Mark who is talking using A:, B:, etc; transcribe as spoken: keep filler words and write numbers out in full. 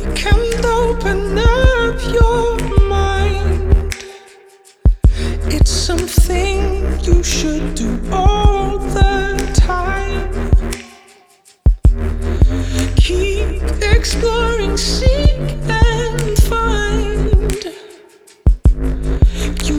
A: Can't open up your mind. It's something you should do all the time. Keep exploring, seek